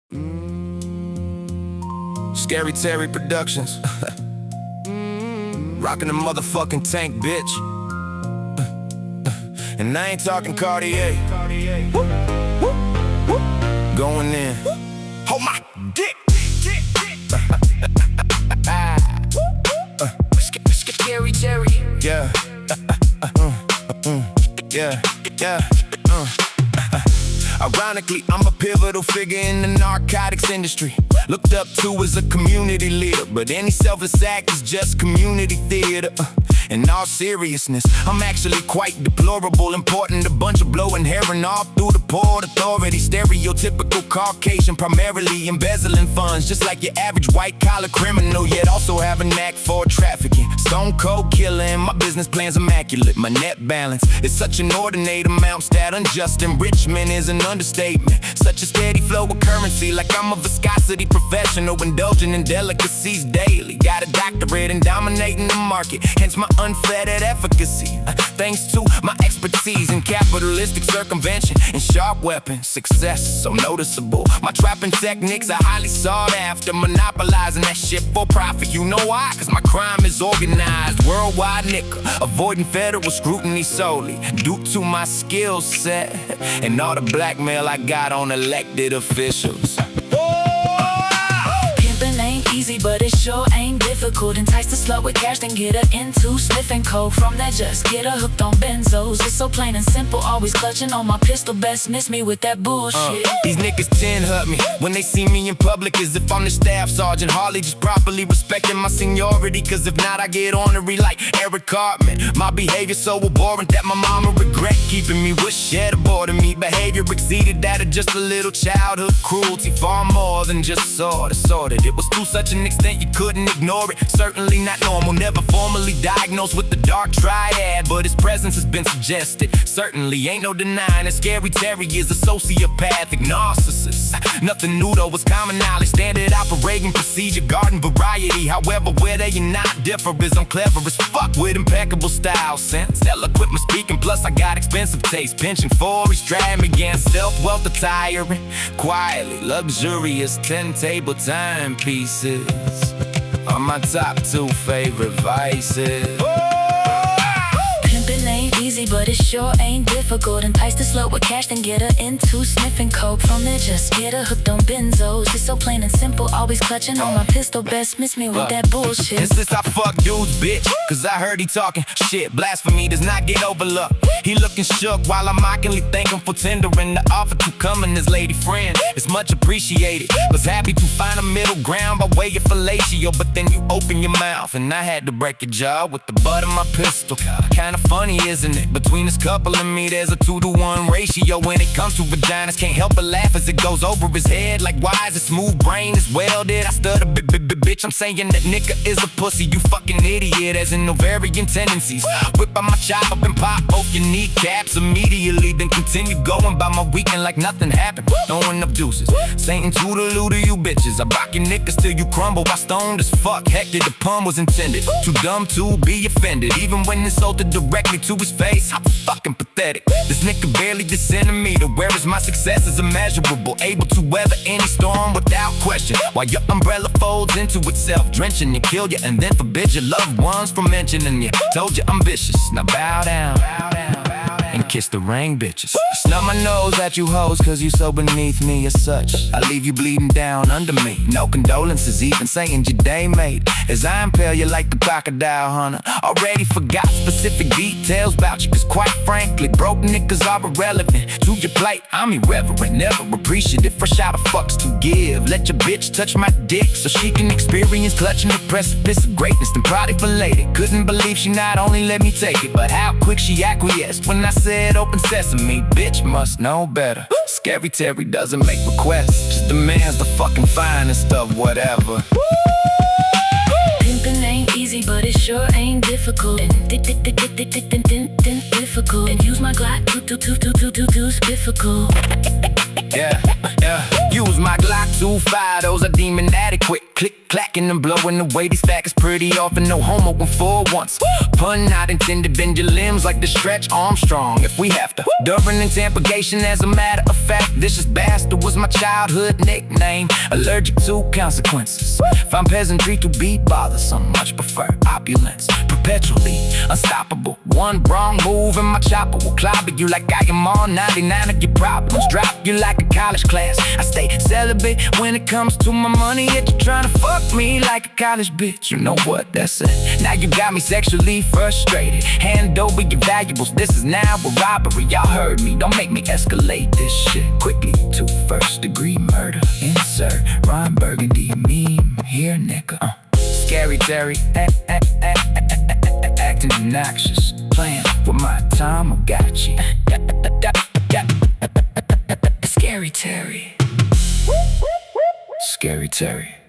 Scary Terry Productions. Rockin' the motherfucking tank, bitch. And I ain't talking Cartier. Going in. Hold my dick. Scary Terry. Yeah. Yeah. Ironically, I'm a pivotal figure in the narcotics industry. Looked up to as a community leader, but any selfless act is just community theater. In all seriousness, I'm actually quite deplorable. Important a bunch of blowing heroin all through the Port Authority. Stereotypical Caucasian, primarily embezzling funds, just like your average white-collar criminal, yet also have a knack for trafficking. Stone cold killer, and my business plan's immaculate. My net balance is such inordinate amounts that unjust enrichment is an understatement. Such a steady flow of currency, like I'm a viscosity professional, indulging in delicacies daily. Got a doctorate in dominating the market, hence my unfettered efficacy. Thanks to my expertise in capitalistic circumvention and sharp weapons, success is so noticeable. My trapping techniques are highly sought after, monopolizing that shit for profit. You know why? Cause my crime is organized, worldwide nigga, avoiding federal scrutiny solely due to my skill set and all the blackmail I got on elected officials. Ain't easy, but it sure ain't difficult. Entice the slut with cash, then get her into sniffing coke. From there, just get her hooked on benzos. It's so plain and simple, always clutching on my pistol. Best miss me with that bullshit. These niggas tin hurt me when they see me in public, as if I'm the staff sergeant. Hardly just properly respecting my seniority, cause if not, I get ornery like Eric Cartman. My behavior so abhorrent that my mama regret keeping me with shit aboard of me. Behavior exceeded that of just a little childhood cruelty, far more than just sorted. It was to such an extent you couldn't ignore it. Certainly not normal, never formally diagnosed with the dark triad, but his presence has been suggested. Certainly ain't no denying that Scary Terry is a sociopathic narcissist. Nothing new though, it's common knowledge, standard operating procedure, garden variety. However, where they and not differ is I'm clever as fuck with impeccable style sense, eloquent with speaking, plus I got expensive taste. Penchant for extravagance, self-wealth attiring, quietly luxurious 10-table timepieces are my top 2 favorite vices. Pimpin' ain't easy, but it sure ain't difficult. Entice the slut with cash, then get her into sniffing coke. From there, just get her hooked on benzos. It's so plain and simple, always clutching on my pistol. Best miss me with that bullshit. And since I fuck dudes, bitch, cause I heard he talking shit, blasphemy does not get overlooked. He looking shook while I mockingly thank him for tendering the offer to come in his lady friend. It's much appreciated. Was happy to find a middle ground by way of fellatio, but then you open your mouth and I had to break your jaw with the butt of my pistol. Kinda funny, isn't it? Between this couple and me, there's a 2-to-1 ratio. When it comes to vaginas, can't help but laugh as it goes over his head. Like, why is his smooth brain as welded? I stutter, bitch, I'm saying that nigga is a pussy. You fucking idiot, as in ovarian tendencies. Whip out my chop up and pop both your kneecaps immediately, then continue going by my weekend like nothing happened. Throwing up deuces, Satan toodaloo to you bitches. I rock your niggas till you crumble. I stoned as fuck, Hector the pun was intended. Too dumb to be offended, even when insulted directly to his face. How fucking pathetic. This nigga barely the centimeter. Where is my success is immeasurable, able to weather any storm without question, while your umbrella folds into itself, drenching you, kill you, and then forbid your loved ones from mentioning you. Told you I'm vicious, now bow down and kiss the ring, bitches. Snub my nose at you hoes, cause you so beneath me as such. I leave you bleeding down under me. No condolences, even saying your day mate, as I impale you like the crocodile hunter. Already forgot specific details about you, cause quite frankly, broke niggas are irrelevant to your plight. I'm irreverent, never appreciative, fresh out of fucks to give. Let your bitch touch my dick so she can experience clutching the precipice of greatness, then product related. Couldn't believe she not only let me take it, but how quick she acquiesced when I said open sesame. Bitch must know better. Scary Terry doesn't make requests, just demands the fucking finest of whatever. Pimpin' ain't easy, but it sure ain't difficult. Difficult. And use my Glock to difficult. Yeah, use my Glock Suicidals are deem inadequate. Click, clacking and blowing away these facts pretty often. No homo going for once. Pun not intended, bend your limbs like the Stretch Armstrong if we have to. During interrogation, as a matter of fact, Vicious Bastard was my childhood nickname. Allergic to consequences. Find peasantry to be bothersome. Much prefer opulence. Perpetually unstoppable. One wrong move and my chopper will clobber you like I am all 99 of your problems. Drop you like a college class. I stay celibate when it comes to my money. Yet you're trying to fuck me like a college bitch. You know what, that's it. Now you got me sexually frustrated. Hand over your valuables, this is now a robbery. Y'all heard me, don't make me escalate this shit quickly to first-degree murder. Insert Ron Burgundy meme here, nigga. Scary Terry, acting obnoxious, playing with my time, I got you. Scary Terry. Scary Terry.